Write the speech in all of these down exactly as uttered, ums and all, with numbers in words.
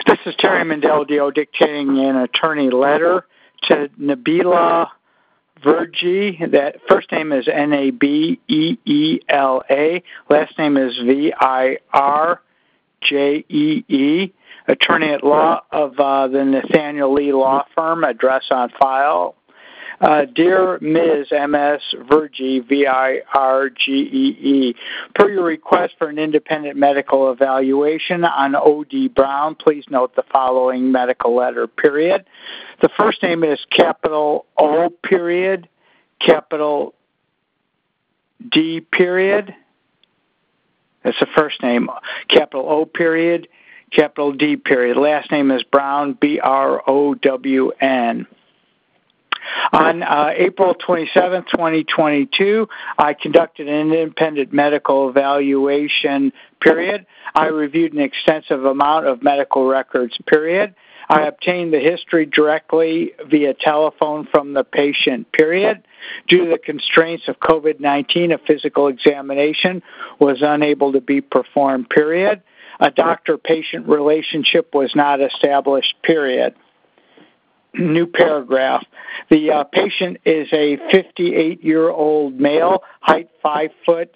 This is Terry Mendeldio dictating an attorney letter to Nabila Verjee. That first name is N A B E E L A. Last name is V I R J E E. Attorney at law of uh, the Nathaniel Lee Law Firm. Address on file. Uh, Dear Miz M S Verjee, V I R G E E, per your request for an independent medical evaluation on O D Brown, please note the following medical letter, period. The first name is capital O, period, capital D, period. That's the first name, capital O, period, capital D, period. Last name is Brown, B R O W N. On uh, April twenty-seventh, twenty twenty-two, I conducted an independent medical evaluation, period. I reviewed an extensive amount of medical records, period. I obtained the history directly via telephone from the patient, period. Due to the constraints of COVID nineteen, a physical examination was unable to be performed, period. A doctor-patient relationship was not established, period. New paragraph. The uh, patient is a fifty-eight-year-old male, height five foot,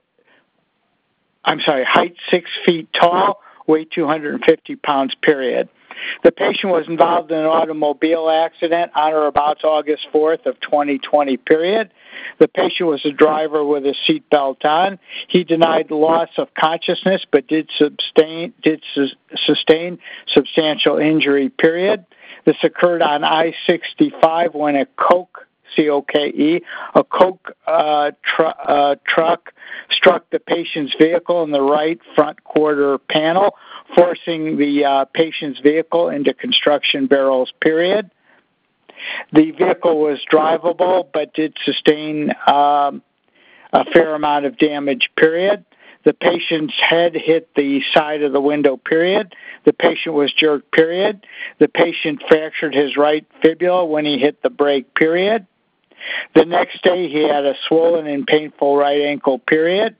I'm sorry, height six feet tall, weight two hundred fifty pounds, period. The patient was involved in an automobile accident on or about August fourth of twenty twenty, period. The patient was a driver with a seatbelt on. He denied loss of consciousness but did sustain, did su- sustain substantial injury, period. This occurred on I sixty-five when a Coke, C O K E, a Coke uh, tr- uh, truck struck the patient's vehicle in the right front quarter panel, forcing the uh, patient's vehicle into construction barrels, period. The vehicle was drivable but did sustain um, a fair amount of damage, period. The patient's head hit the side of the window, period. The patient was jerked, period. The patient fractured his right fibula when he hit the brake, period. The next day he had a swollen and painful right ankle, period.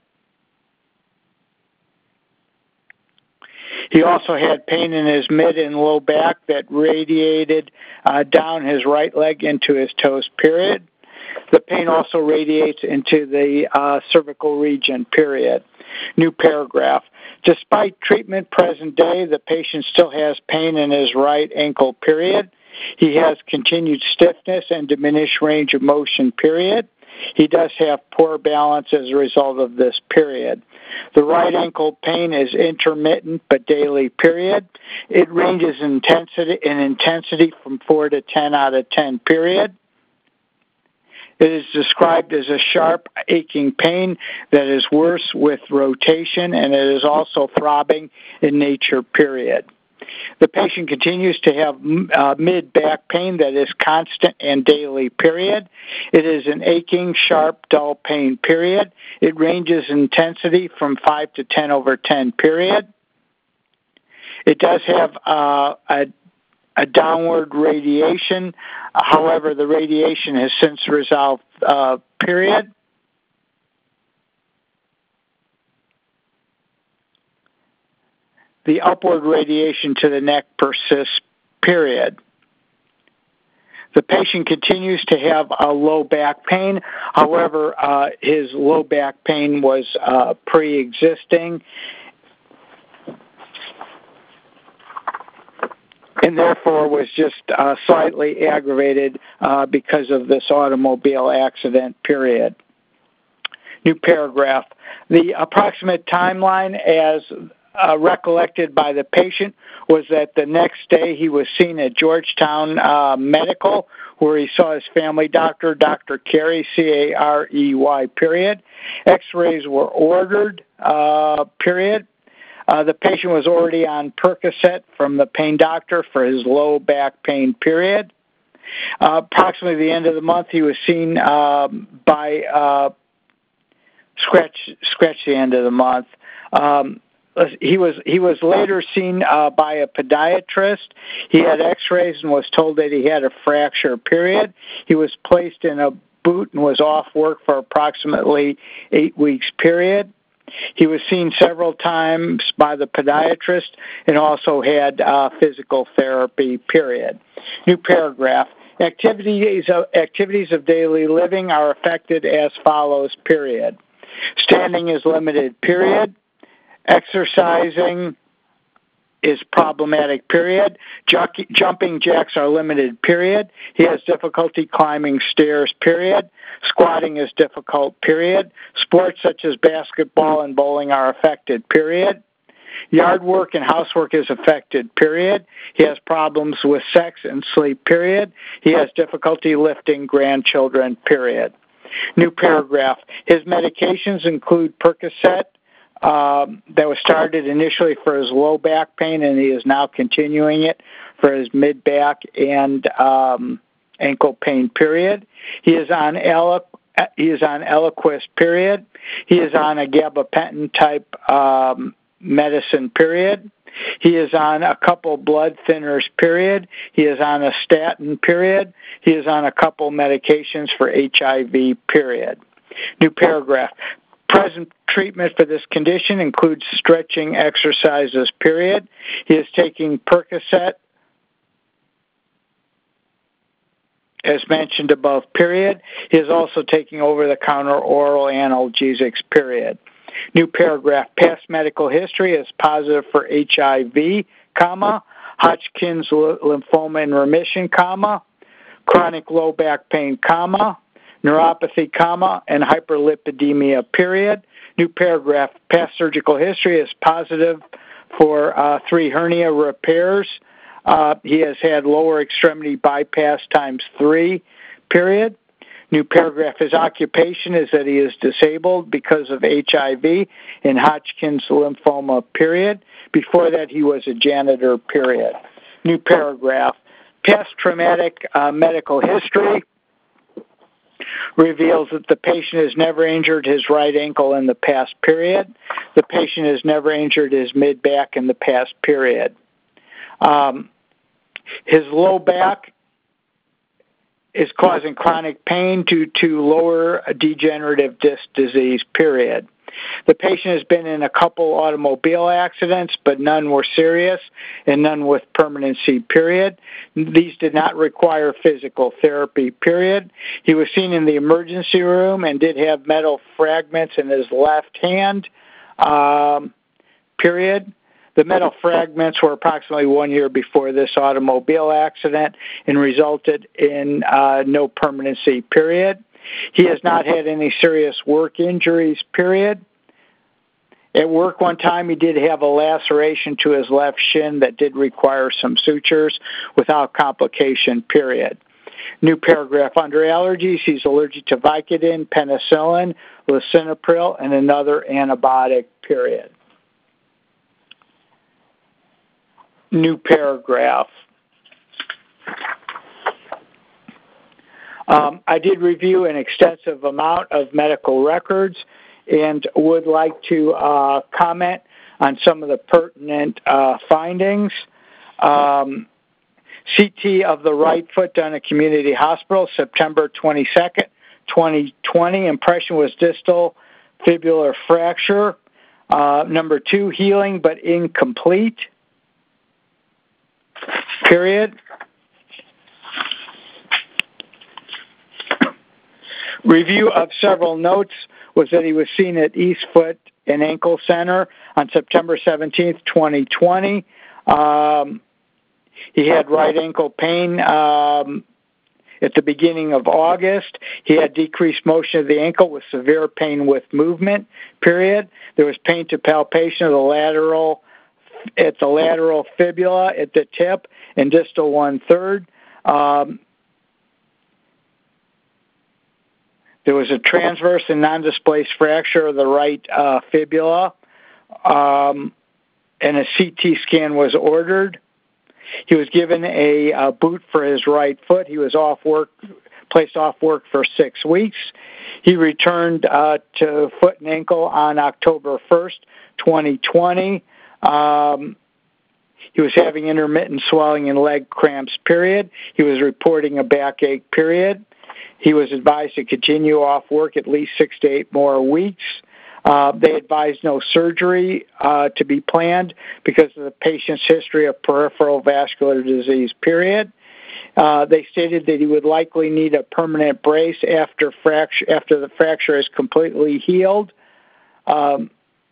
He also had pain in his mid and low back that radiated uh, down his right leg into his toes, period. The pain also radiates into the uh, cervical region, period. New paragraph. Despite treatment present day, the patient still has pain in his right ankle, period. He has continued stiffness and diminished range of motion, period. He does have poor balance as a result of this, period. The right ankle pain is intermittent but daily, period. It ranges in intensity, in intensity from four to ten out of ten, period. It is described as a sharp, aching pain that is worse with rotation, and it is also throbbing in nature, period. The patient continues to have uh, mid-back pain that is constant and daily, period. It is an aching, sharp, dull pain, period. It ranges in intensity from five to ten over ten, period. It does have uh, a a downward radiation. However, the radiation has since resolved, uh, period. The upward radiation to the neck persists, period. The patient continues to have a low back pain. However, uh, his low back pain was uh, pre-existing, and therefore was just uh, slightly aggravated uh, because of this automobile accident, period. New paragraph. The approximate timeline as uh, recollected by the patient was that the next day he was seen at Georgetown uh, Medical, where he saw his family doctor, Doctor Carey, C A R E Y, period. X-rays were ordered, uh, period. Uh, the patient was already on Percocet from the pain doctor for his low back pain, period. Uh, approximately the end of the month, he was seen um, by, uh, scratch, scratch the end of the month. Um, he was he was later seen uh, by a podiatrist. He had X-rays and was told that he had a fracture, period. He was placed in a boot and was off work for approximately eight weeks, period. He was seen several times by the podiatrist and also had uh, physical therapy, period. New paragraph. Activities of, activities of daily living are affected as follows, period. Standing is limited, period. Exercising is problematic, period. J- jumping jacks are limited, period. He has difficulty climbing stairs, period. Squatting is difficult, period. Sports such as basketball and bowling are affected, period. Yard work and housework is affected, period. He has problems with sex and sleep, period. He has difficulty lifting grandchildren, period. New paragraph. His medications include Percocet, Um, that was started initially for his low back pain, and he is now continuing it for his mid back and um, ankle pain, period. He is on Elo- he is on Eliquis, period. He is on a gabapentin type um, medicine, period. He is on a couple blood thinners, period. He is on a statin, period. He is on a couple medications for H I V, period. New paragraph. Present treatment for this condition includes stretching exercises, period. He is taking Percocet, as mentioned above, period. He is also taking over-the-counter oral analgesics, period. New paragraph. Past medical history is positive for H I V, comma, Hodgkin's lymphoma in remission, comma, chronic low back pain, comma, neuropathy, comma, and hyperlipidemia, period. New paragraph. Past surgical history is positive for uh, three hernia repairs. Uh, he has had lower extremity bypass times three, period. New paragraph. His occupation is that he is disabled because of H I V and Hodgkin's lymphoma, period. Before that, he was a janitor, period. New paragraph. Past traumatic uh, medical history reveals that the patient has never injured his right ankle in the past, period. The patient has never injured his mid-back in the past, period. Um, his low back is causing chronic pain due to lower degenerative disc disease, period. The patient has been in a couple automobile accidents, but none were serious and none with permanency, period. These did not require physical therapy, period. He was seen in the emergency room and did have metal fragments in his left hand, um, period. The metal fragments were approximately one year before this automobile accident and resulted in uh, no permanency, period. He has not had any serious work injuries, period. At work one time, he did have a laceration to his left shin that did require some sutures without complication, period. New paragraph. Under allergies, he's allergic to Vicodin, penicillin, lisinopril, and another antibiotic, period. New paragraph. Um, I did review an extensive amount of medical records and would like to uh, comment on some of the pertinent uh, findings. Um, C T of the right foot done at Community Hospital, September twenty-second, twenty twenty. Impression was distal fibular fracture. Uh, number two, healing but incomplete. Period. Review of several notes was that he was seen at East Foot and Ankle Center on September seventeenth, twenty twenty. Um, he had right ankle pain um, at the beginning of August. He had decreased motion of the ankle with severe pain with movement, period. There was pain to palpation of the lateral, at the lateral fibula at the tip and distal one-third. Um, There was a transverse and non-displaced fracture of the right uh, fibula, um, and a C T scan was ordered. He was given a, a boot for his right foot. He was off work, placed off work for six weeks. He returned uh, to foot and ankle on October first, twenty twenty. Um, he was having intermittent swelling and leg cramps, period. He was reporting a backache, period. He was advised to continue off work at least six to eight more weeks. Uh, they advised no surgery uh, to be planned because of the patient's history of peripheral vascular disease, period. Uh, they stated that he would likely need a permanent brace after fracture after the fracture is completely healed. Um,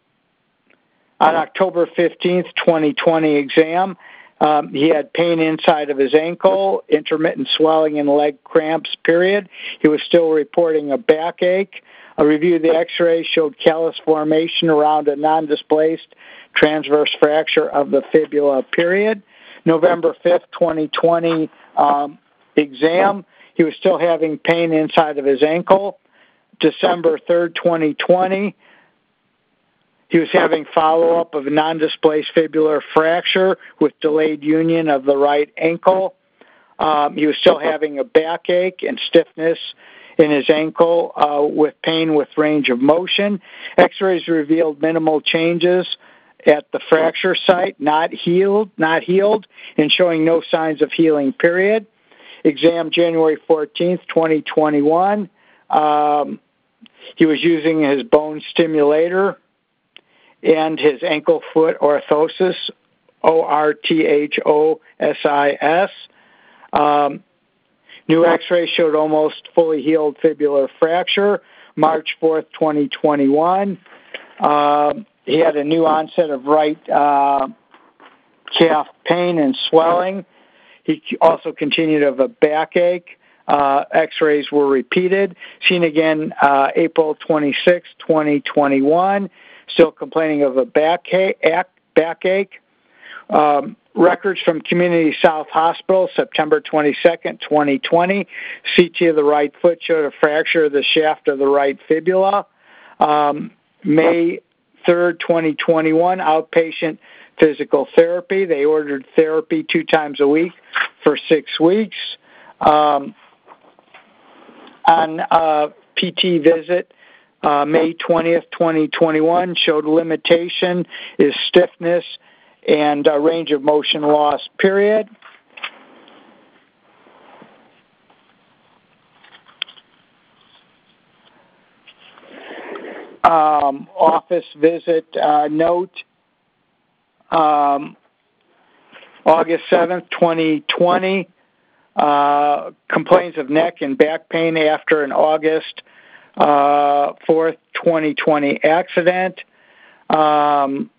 on October fifteenth, twenty twenty exam, um, he had pain inside of his ankle, intermittent swelling and leg cramps, period. He was still reporting a backache. A review of the x-ray showed callus formation around a non-displaced transverse fracture of the fibula, period. November fifth, twenty twenty um, exam, he was still having pain inside of his ankle. December third, twenty twenty, he was having follow-up of a non-displaced fibular fracture with delayed union of the right ankle. Um, he was still having a backache and stiffness in his ankle uh, with pain with range of motion. X-rays revealed minimal changes at the fracture site, not healed, not healed, and showing no signs of healing, period. Exam January fourteenth, twenty twenty-one. Um, he was using his bone stimulator and his ankle foot orthosis, O R T H O S I S. Um, new x-ray showed almost fully healed fibular fracture, March fourth, twenty twenty-one. Um, he had a new onset of right uh, calf pain and swelling. He also continued of a backache. Uh, x-rays were repeated. Seen again uh, April twenty-sixth, twenty twenty-one. Still complaining of a backache. backache. Um, records from Community South Hospital, September twenty-second, twenty twenty. C T of the right foot showed a fracture of the shaft of the right fibula. Um, May third, twenty twenty-one, outpatient physical therapy. They ordered therapy two times a week for six weeks. Um, on uh, P T visit, uh, May twentieth, twenty twenty-one, showed limitation is stiffness and uh, range of motion loss, period. Um, office visit uh, note, um, August seventh, twenty twenty, uh, complains of neck and back pain after an August uh, fourth, twenty twenty accident. Um,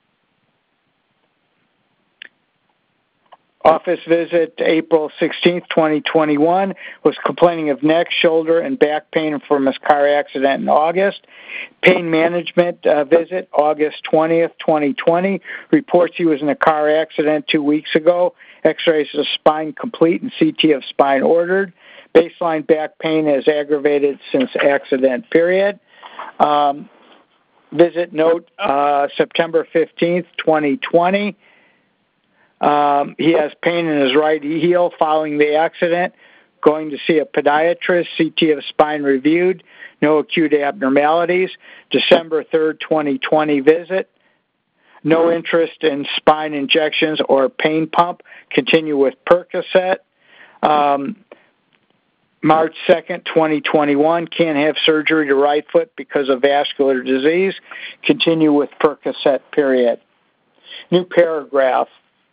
Office visit April sixteenth, twenty twenty-one, was complaining of neck, shoulder, and back pain from his car accident in August. Pain management uh, visit August twentieth, twenty twenty, reports he was in a car accident two weeks ago. X-rays of spine complete and C T of spine ordered. Baseline back pain has aggravated since accident, period. Um, visit note uh, September fifteenth, twenty twenty. Um, he has pain in his right heel following the accident. Going to see a podiatrist. C T of spine reviewed. No acute abnormalities. December third, twenty twenty visit. No interest in spine injections or pain pump. Continue with Percocet. Um, March second, twenty twenty-one. Can't have surgery to right foot because of vascular disease. Continue with Percocet, period. New paragraph.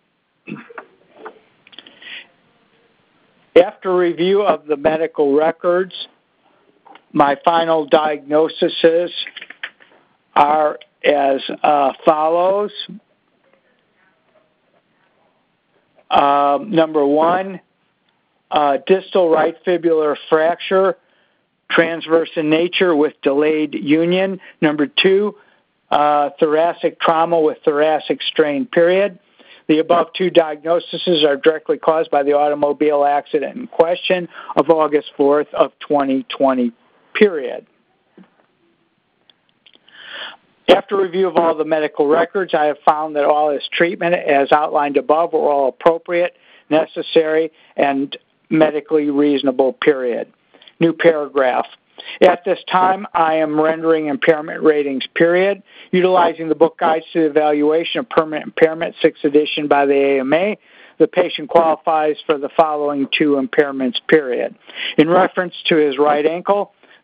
After review of the medical records, my final diagnoses are as uh, follows. Um, number one, uh, distal right fibular fracture, transverse in nature with delayed union. Number two, uh, thoracic trauma with thoracic strain, period. The above two diagnoses are directly caused by the automobile accident in question of August fourth of twenty twenty, period. After review of all the medical records, I have found that all his treatment, as outlined above, were all appropriate, necessary, and medically reasonable, period. New paragraph. At this time, I am rendering impairment ratings, period, utilizing the book Guides to the Evaluation of Permanent Impairment, sixth edition by the A M A. The patient qualifies for the following two impairments, period. In reference to his right ankle,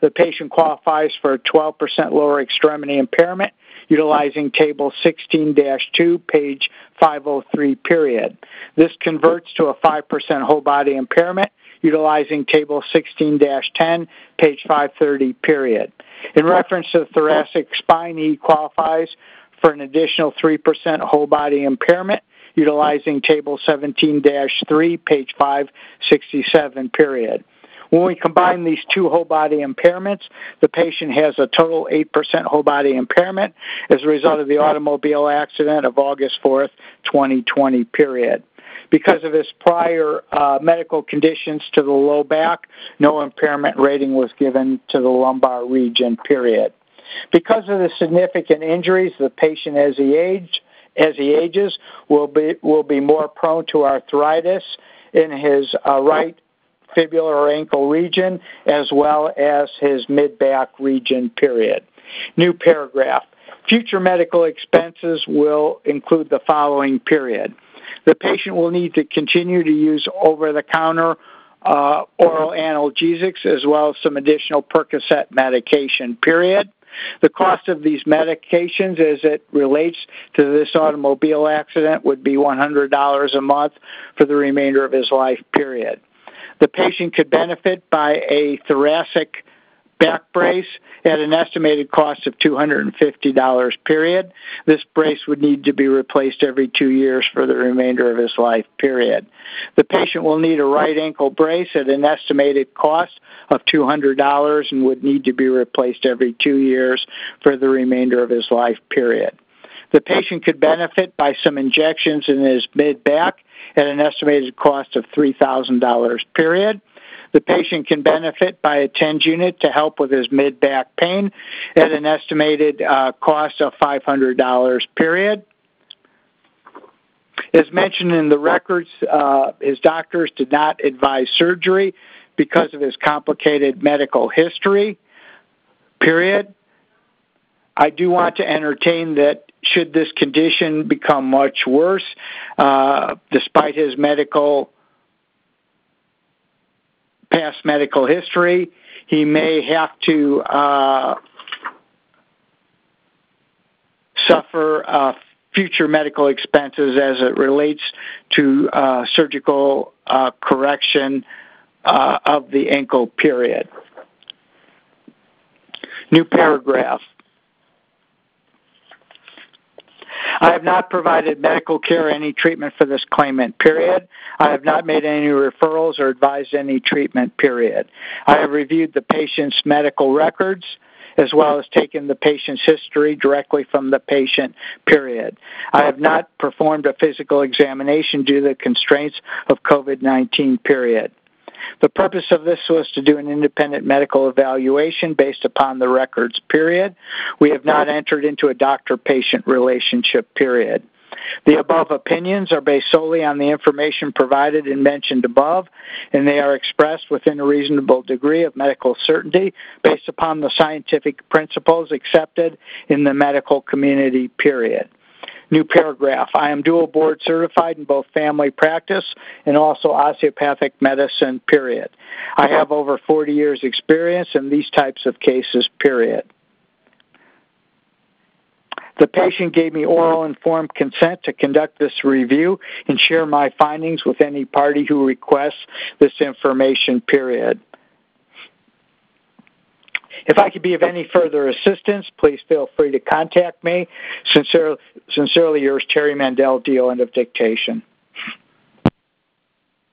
The patient qualifies for a twelve percent lower extremity impairment utilizing Table sixteen dash two, page five oh three, period. This converts to a five percent whole body impairment utilizing Table sixteen dash ten, page five thirty, period. In reference to the thoracic spine, he qualifies for an additional three percent whole body impairment utilizing Table seventeen dash three, page five sixty-seven, period. When we combine these two whole body impairments, the patient has a total eight percent whole body impairment as a result of the automobile accident of August fourth, twenty twenty, period. Because of his prior uh, medical conditions to the low back, no impairment rating was given to the lumbar region, period. Because of the significant injuries, the patient as he aged, as he ages will be will be more prone to arthritis in his uh, right fibular or ankle region as well as his mid-back region, period. New paragraph. Future medical expenses will include the following, period. The patient will need to continue to use over-the-counter uh, oral analgesics as well as some additional Percocet medication, period. The cost of these medications as it relates to this automobile accident would be one hundred dollars a month for the remainder of his life, period. The patient could benefit by a thoracic back brace at an estimated cost of two hundred fifty dollars, period. This brace would need to be replaced every two years for the remainder of his life, period. The patient will need a right ankle brace at an estimated cost of two hundred dollars and would need to be replaced every two years for the remainder of his life, period. The patient could benefit by some injections in his mid-back at an estimated cost of three thousand dollars, period. The patient can benefit by a TENS unit to help with his mid-back pain at an estimated uh, cost of five hundred dollars, period. As mentioned in the records, uh, his doctors did not advise surgery because of his complicated medical history, period. I do want to entertain that should this condition become much worse, uh, despite his medical past medical history, he may have to uh, suffer uh, future medical expenses as it relates to uh, surgical uh, correction uh, of the ankle, period. New paragraph. I have not provided medical care or any treatment for this claimant, period. I have not made any referrals or advised any treatment, period. I have reviewed the patient's medical records as well as taken the patient's history directly from the patient, period. I have not performed a physical examination due to the constraints of COVID nineteen, period. The purpose of this was to do an independent medical evaluation based upon the records, period. We have not entered into a doctor-patient relationship, period. The above opinions are based solely on the information provided and mentioned above, and they are expressed within a reasonable degree of medical certainty based upon the scientific principles accepted in the medical community, period. New paragraph. I am dual board certified in both family practice and also osteopathic medicine, period. I have over forty years experience in these types of cases, period. The patient gave me oral informed consent to conduct this review and share my findings with any party who requests this information, period. If I could be of any further assistance, please feel free to contact me. Sincerely, sincerely yours, Terry Mandel, D O, end of dictation.